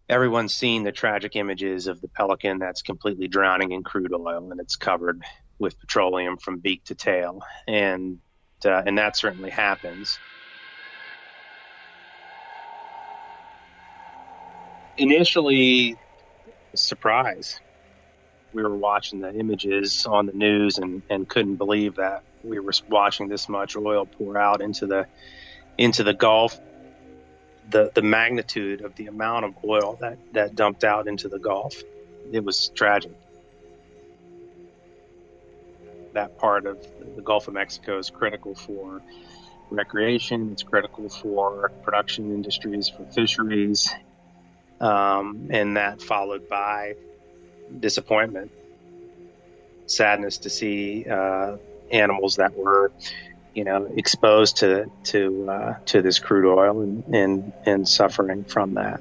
Everyone's seen the tragic images of the pelican that's completely drowning in crude oil and it's covered with petroleum from beak to tail. And that certainly happens. Initially, surprise. We were watching the images on the news and couldn't believe that we were watching this much oil pour out into the Gulf. The magnitude of the amount of oil that dumped out into the Gulf, it was tragic. That part of the Gulf of Mexico is critical for recreation. It's critical for production industries, for fisheries, and that followed by disappointment, sadness to see animals that were, exposed to this crude oil and suffering from that.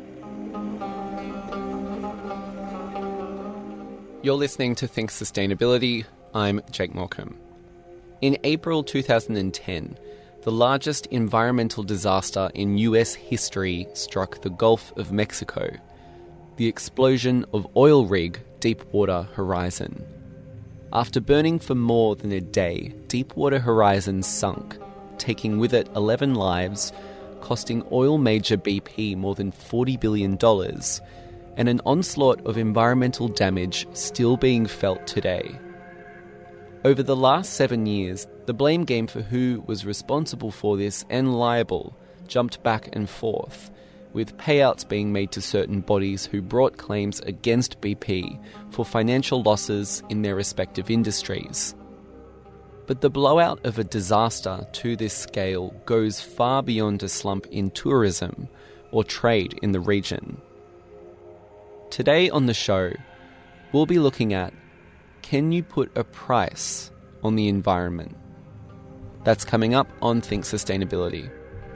You're listening to Think Sustainability. I'm Jake Morecambe. In April 2010, the largest environmental disaster in US history struck the Gulf of Mexico, the explosion of oil rig Deepwater Horizon. After burning for more than a day, Deepwater Horizon sunk, taking with it 11 lives, costing oil major BP more than $40 billion, and an onslaught of environmental damage still being felt today. Over the last 7 years, the blame game for who was responsible for this and liable jumped back and forth, with payouts being made to certain bodies who brought claims against BP for financial losses in their respective industries. But the blowout of a disaster to this scale goes far beyond a slump in tourism or trade in the region. Today on the show, we'll be looking at, can you put a price on the environment? That's coming up on Think Sustainability.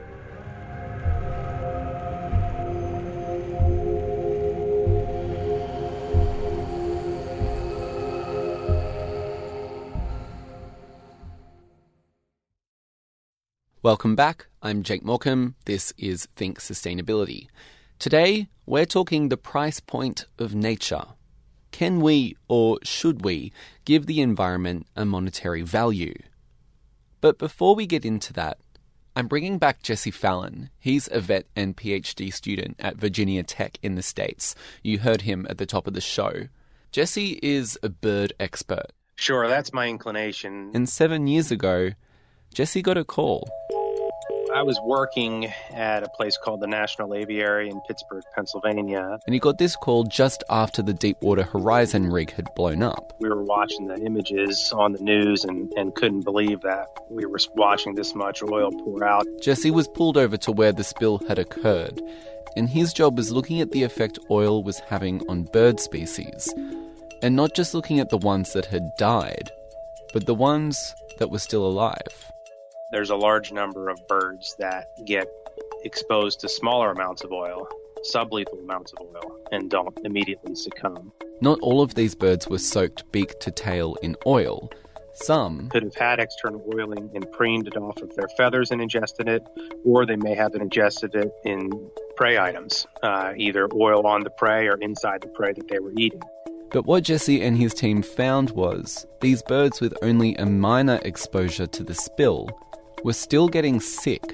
Welcome back. I'm Jake Morecambe. This is Think Sustainability. Today, we're talking the price point of nature. Can we, or should we, give the environment a monetary value? But before we get into that, I'm bringing back Jesse Fallon. He's a vet and PhD student at Virginia Tech in the States. You heard him at the top of the show. Jesse is a bird expert. Sure, that's my inclination. And 7 years ago, Jesse got a call. I was working at a place called the National Aviary in Pittsburgh, Pennsylvania. And he got this call just after the Deepwater Horizon rig had blown up. We were watching the images on the news and couldn't believe that we were watching this much oil pour out. Jesse was pulled over to where the spill had occurred, and his job was looking at the effect oil was having on bird species. And not just looking at the ones that had died, but the ones that were still alive. There's a large number of birds that get exposed to smaller amounts of oil, sublethal amounts of oil, and don't immediately succumb. Not all of these birds were soaked beak to tail in oil. Some could have had external oiling and preened it off of their feathers and ingested it, or they may have ingested it in prey items, either oil on the prey or inside the prey that they were eating. But what Jesse and his team found was these birds with only a minor exposure to the spill were still getting sick.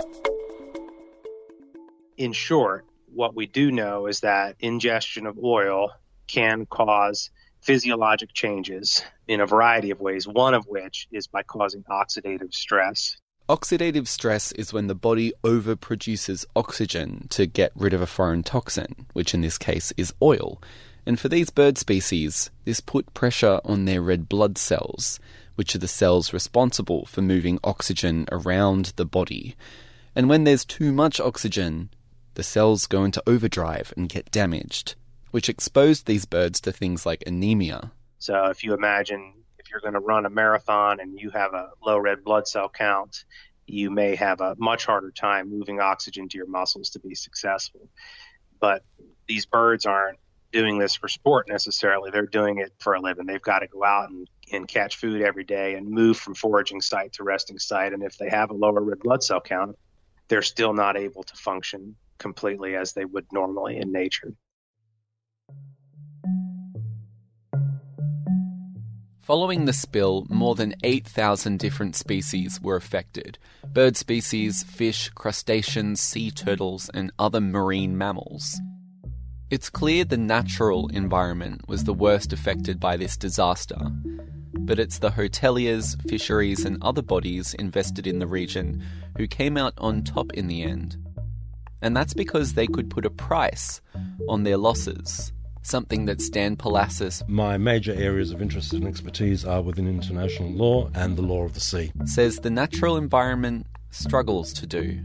In short, what we do know is that ingestion of oil can cause physiologic changes in a variety of ways, one of which is by causing oxidative stress. Oxidative stress is when the body overproduces oxygen to get rid of a foreign toxin, which in this case is oil. And for these bird species, this put pressure on their red blood cells, which are the cells responsible for moving oxygen around the body. And when there's too much oxygen, the cells go into overdrive and get damaged, which exposed these birds to things like anemia. So if you imagine if you're going to run a marathon and you have a low red blood cell count, you may have a much harder time moving oxygen to your muscles to be successful. But these birds aren't doing this for sport necessarily. They're doing it for a living. They've got to go out and catch food every day and move from foraging site to resting site. And if they have a lower red blood cell count, they're still not able to function completely as they would normally in nature. Following the spill, more than 8,000 different species were affected. Bird species, fish, crustaceans, sea turtles, and other marine mammals. It's clear the natural environment was the worst affected by this disaster. But it's the hoteliers, fisheries, and other bodies invested in the region who came out on top in the end. And that's because they could put a price on their losses. Something that Stan Palassis, my major areas of interest and expertise are within international law and the law of the sea, says the natural environment struggles to do.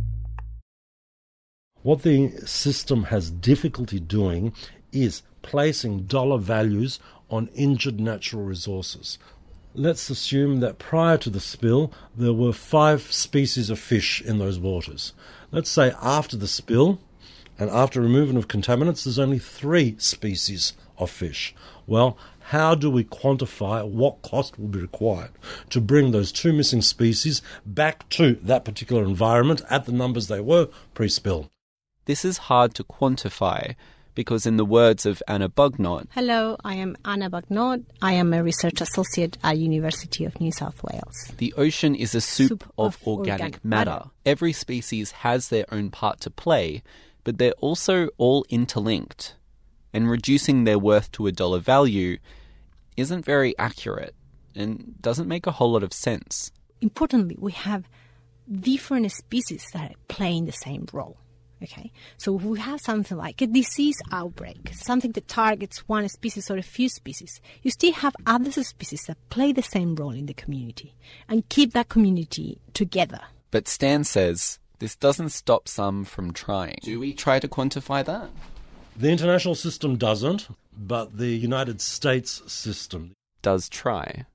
What the system has difficulty doing is placing dollar values on injured natural resources. Let's assume that prior to the spill, there were 5 species of fish in those waters. Let's say after the spill, and after removal of contaminants, there's only 3 species of fish. Well, how do we quantify what cost will be required to bring those 2 missing species back to that particular environment at the numbers they were pre-spill? This is hard to quantify because, in the words of Anna Bugnott... Hello, I am Anna Bugnott. I am a research associate at University of New South Wales. The ocean is a soup of organic matter. Every species has their own part to play, but they're also all interlinked, and reducing their worth to a dollar value isn't very accurate and doesn't make a whole lot of sense. Importantly, we have different species that are playing the same role. Okay, so if we have something like a disease outbreak, something that targets one species or a few species, you still have other species that play the same role in the community and keep that community together. But Stan says this doesn't stop some from trying. Do we try to quantify that? The international system doesn't, but the United States system does try.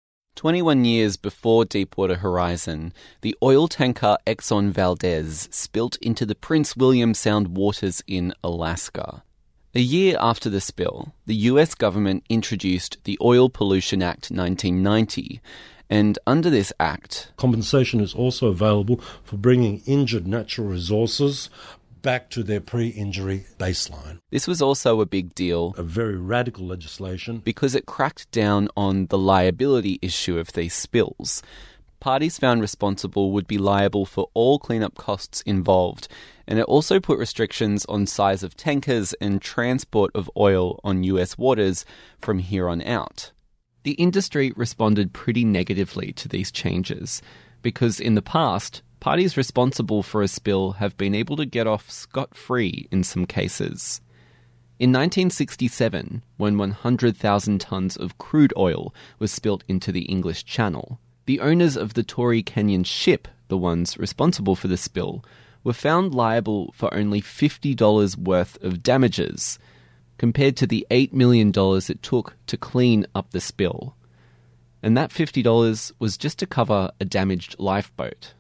21 years before Deepwater Horizon, the oil tanker Exxon Valdez spilt into the Prince William Sound waters in Alaska. A year after the spill, the US government introduced the Oil Pollution Act 1990, and under this act, compensation is also available for bringing injured natural resources back to their pre-injury baseline. This was also a big deal. A very radical legislation. Because it cracked down on the liability issue of these spills. Parties found responsible would be liable for all cleanup costs involved, and it also put restrictions on size of tankers and transport of oil on US waters from here on out. The industry responded pretty negatively to these changes, because in the past, parties responsible for a spill have been able to get off scot-free in some cases. In 1967, when 100,000 tonnes of crude oil was spilt into the English Channel, the owners of the Torrey Canyon ship, the ones responsible for the spill, were found liable for only $50 worth of damages, compared to the $8 million it took to clean up the spill. And that $50 was just to cover a damaged lifeboat.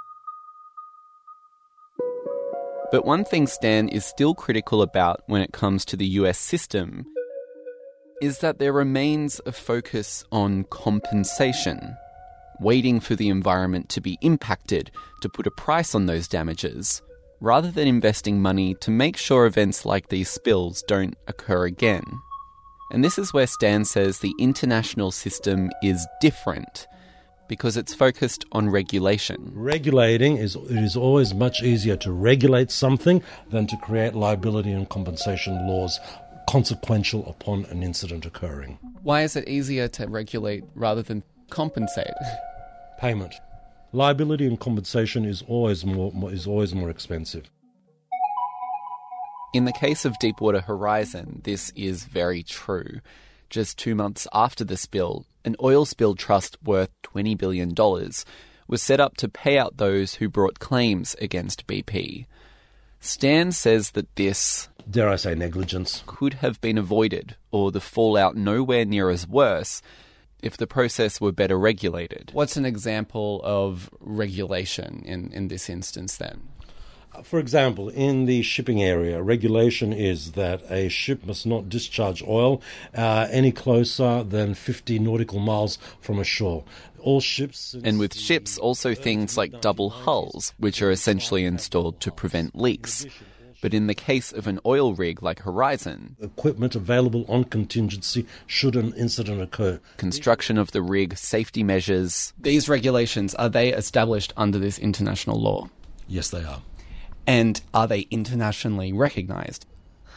But one thing Stan is still critical about when it comes to the US system is that there remains a focus on compensation, waiting for the environment to be impacted to put a price on those damages, rather than investing money to make sure events like these spills don't occur again. And this is where Stan says the international system is different, because it's focused on regulation. Regulating it is always much easier to regulate something than to create liability and compensation laws consequential upon an incident occurring. Why is it easier to regulate rather than compensate? Payment. Liability and compensation is always more expensive. In the case of Deepwater Horizon, this is very true. Just 2 months after the spill, an oil spill trust worth $20 billion was set up to pay out those who brought claims against BP. Stan says that this, dare I say, negligence, could have been avoided, or the fallout nowhere near as worse, if the process were better regulated. What's an example of regulation in this instance then? For example, in the shipping area, regulation is that a ship must not discharge oil any closer than 50 nautical miles from a shore. All ships... And with ships, also things like double hulls, which are essentially installed to prevent leaks. But in the case of an oil rig like Horizon, equipment available on contingency should an incident occur. Construction of the rig, safety measures... These regulations, are they established under this international law? Yes, they are. And are they internationally recognised?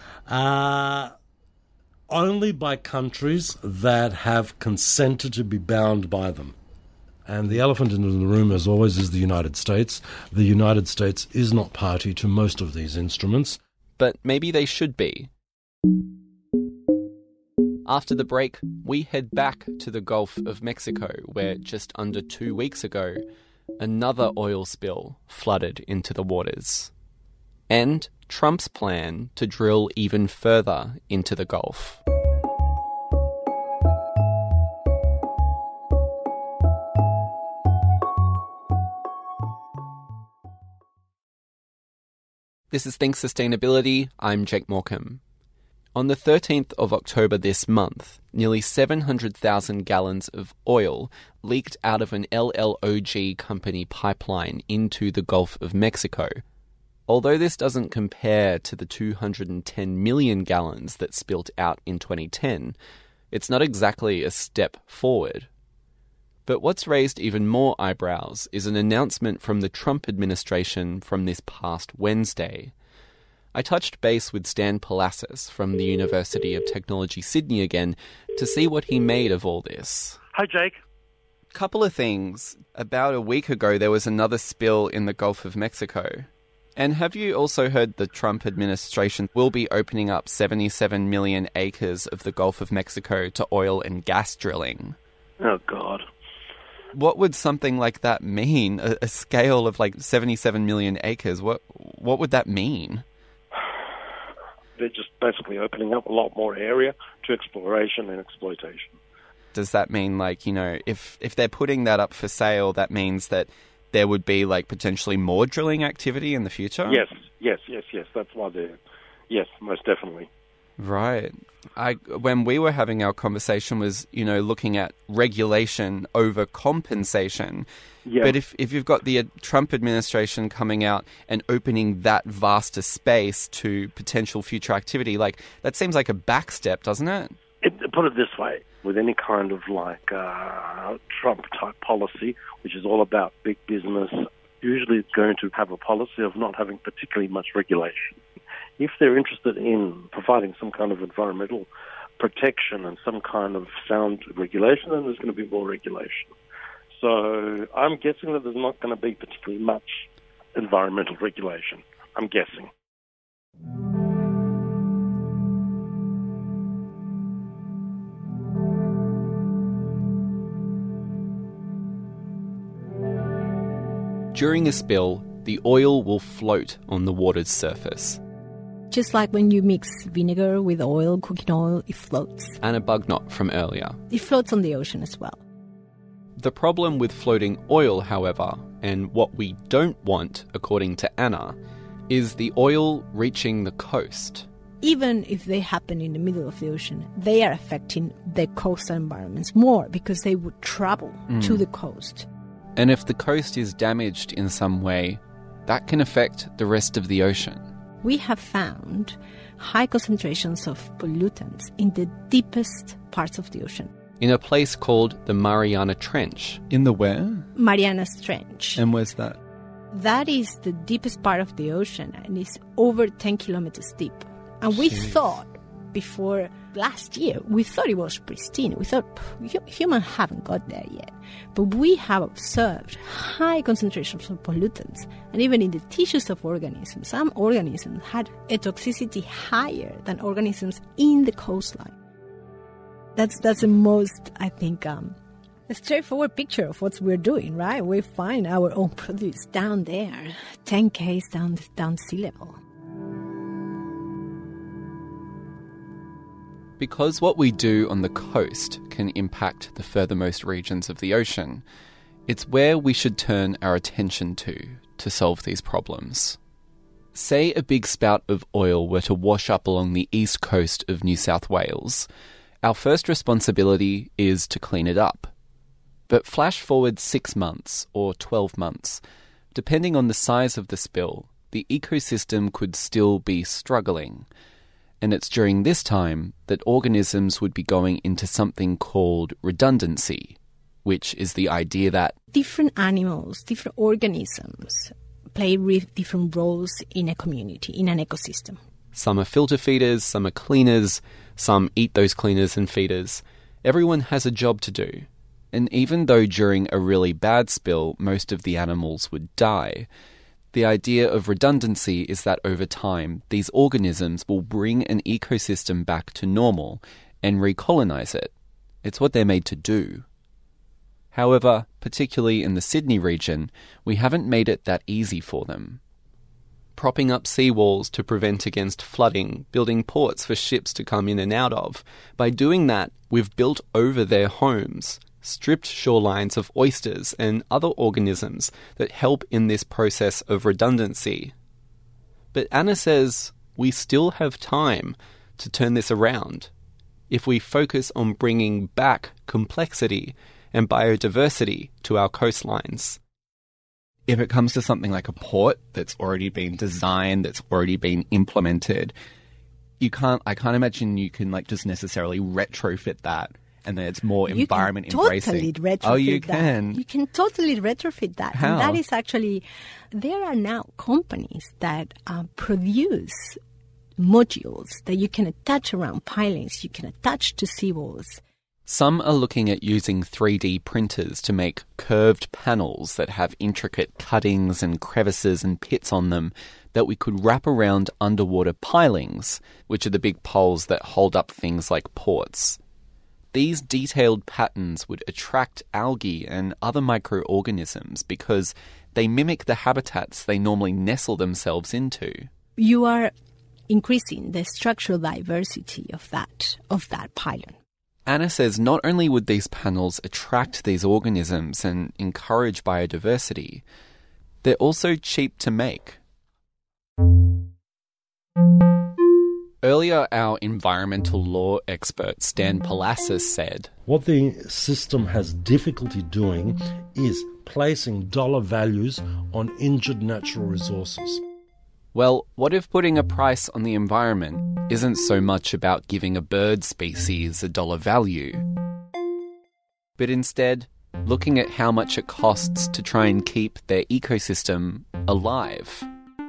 Only by countries that have consented to be bound by them. And the elephant in the room, as always, is the United States. The United States is not party to most of these instruments. But maybe they should be. After the break, we head back to the Gulf of Mexico, where just under 2 weeks ago, another oil spill flooded into the waters. And Trump's plan to drill even further into the Gulf. This is Think Sustainability. I'm Jake Morecambe. On the 13th of October this month, nearly 700,000 gallons of oil leaked out of an LLOG company pipeline into the Gulf of Mexico. Although this doesn't compare to the 210 million gallons that spilt out in 2010, it's not exactly a step forward. But what's raised even more eyebrows is an announcement from the Trump administration from this past Wednesday. I touched base with Stan Palassis from the University of Technology Sydney again to see what he made of all this. Hi, Jake. Couple of things. About a week ago, there was another spill in the Gulf of Mexico. And have you also heard the Trump administration will be opening up 77 million acres of the Gulf of Mexico to oil and gas drilling? Oh, God. What would something like that mean? A scale of like 77 million acres? What would that mean? They're just basically opening up a lot more area to exploration and exploitation. Does that mean, like, you know, if they're putting that up for sale, that means that there would be like potentially more drilling activity in the future? Yes. That's why they're... Yes, most definitely. Right. When we were having our conversation was, you know, looking at regulation over compensation. Yeah. But if you've got the Trump administration coming out and opening that vaster space to potential future activity, like, that seems like a backstep, doesn't it? Put it this way, with any kind of like Trump-type policy, which is all about big business, usually it's going to have a policy of not having particularly much regulation. If they're interested in providing some kind of environmental protection and some kind of sound regulation, then there's going to be more regulation. So I'm guessing that there's not going to be particularly much environmental regulation. I'm guessing. During a spill, the oil will float on the water's surface. Just like when you mix vinegar with oil, cooking oil, it floats. Anna Bugnot from earlier. It floats on the ocean as well. The problem with floating oil, however, and what we don't want, according to Anna, is the oil reaching the coast. Even if they happen in the middle of the ocean, they are affecting the coastal environments more because they would travel to the coast. And if the coast is damaged in some way, that can affect the rest of the ocean. We have found high concentrations of pollutants in the deepest parts of the ocean. In a place called the Mariana Trench. In the where? Marianas Trench. And where's that? That is the deepest part of the ocean and it's over 10 kilometers deep. And we thought before last year, we thought it was pristine. We thought humans haven't got there yet. But we have observed high concentrations of pollutants. And even in the tissues of organisms, some organisms had a toxicity higher than organisms in the coastline. That's the most, I think, a straightforward picture of what we're doing, right? We find our own produce down there, 10 k's down sea level. Because what we do on the coast can impact the furthermost regions of the ocean, it's where we should turn our attention to solve these problems. Say a big spout of oil were to wash up along the east coast of New South Wales. Our first responsibility is to clean it up. But flash forward 6 months or 12 months. Depending on the size of the spill, the ecosystem could still be struggling. And it's during this time that organisms would be going into something called redundancy, which is the idea that different animals, different organisms play different roles in a community, in an ecosystem. some are filter feeders, some are cleaners, some eat those cleaners and feeders. Everyone has a job to do. And even though during a really bad spill most of the animals would die, the idea of redundancy is that over time these organisms will bring an ecosystem back to normal and recolonize it. It's what they're made to do. However, particularly in the Sydney region, we haven't made it that easy for them. Propping up seawalls to prevent against flooding, building ports for ships to come in and out of. By doing that, we've built over their homes, stripped shorelines of oysters and other organisms that help in this process of redundancy. But Anna says we still have time to turn this around if we focus on bringing back complexity and biodiversity to our coastlines. If it comes to something like a port that's already been designed, that's already been implemented, I can't imagine you can just necessarily retrofit that and then it's more environment embracing. You can totally retrofit that. Oh, you that. can? You can totally retrofit that. How? And that is actually, there are now companies that produce modules that you can attach around pilings, you can attach to seawalls. Some are looking at using 3D printers to make curved panels that have intricate cuttings and crevices and pits on them that we could wrap around underwater pilings, which are the big poles that hold up things like ports. These detailed patterns would attract algae and other microorganisms because they mimic the habitats they normally nestle themselves into. You are increasing the structural diversity of that pylon. Anna says not only would these panels attract these organisms and encourage biodiversity, they're also cheap to make. Earlier, our environmental law expert Stan Palassis said, what the system has difficulty doing is placing dollar values on injured natural resources. well, what if putting a price on the environment isn't so much about giving a bird species a dollar value, but instead looking at how much it costs to try and keep their ecosystem alive?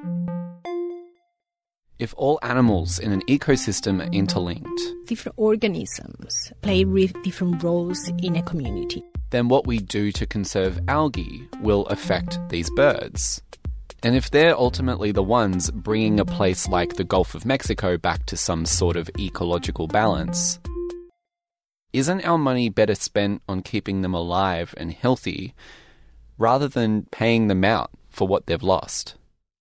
If all animals in an ecosystem are interlinked, different organisms play different roles in a community. Then what we do to conserve algae will affect these birds. And if they're ultimately the ones bringing a place like the Gulf of Mexico back to some sort of ecological balance, isn't our money better spent on keeping them alive and healthy rather than paying them out for what they've lost?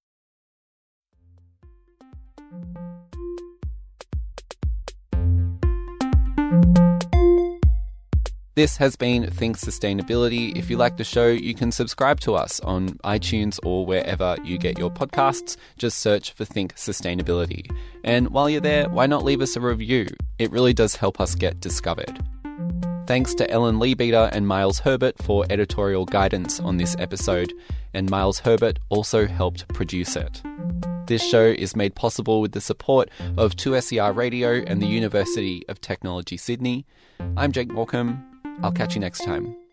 This has been Think Sustainability. If you like the show, you can subscribe to us on iTunes or wherever you get your podcasts. Just search for Think Sustainability. And while you're there, why not leave us a review? It really does help us get discovered. Thanks to Ellen Leabeater and Miles Herbert for editorial guidance on this episode, and Miles Herbert also helped produce it. This show is made possible with the support of 2SER Radio and the University of Technology Sydney. I'm Jake Morecambe. I'll catch you next time.